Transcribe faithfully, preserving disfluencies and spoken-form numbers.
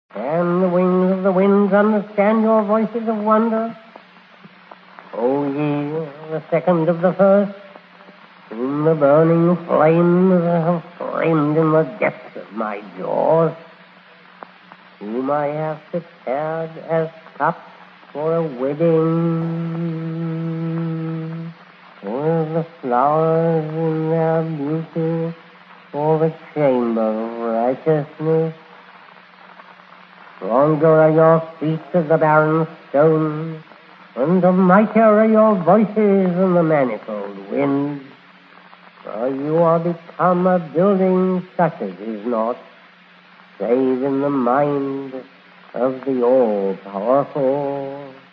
Can the wings of the winds understand your voices of wonder? O ye, the second of the first, whom the burning flames have flamed in the depths of my jaws, whom I have prepared as cups for a wedding, with the flowers in their beauty for the chamber of righteousness. Stronger are your feet as the barren stones, and mightier are your voices than the manifold winds. For you are become a building such as is not, save in the mind of the all-powerful.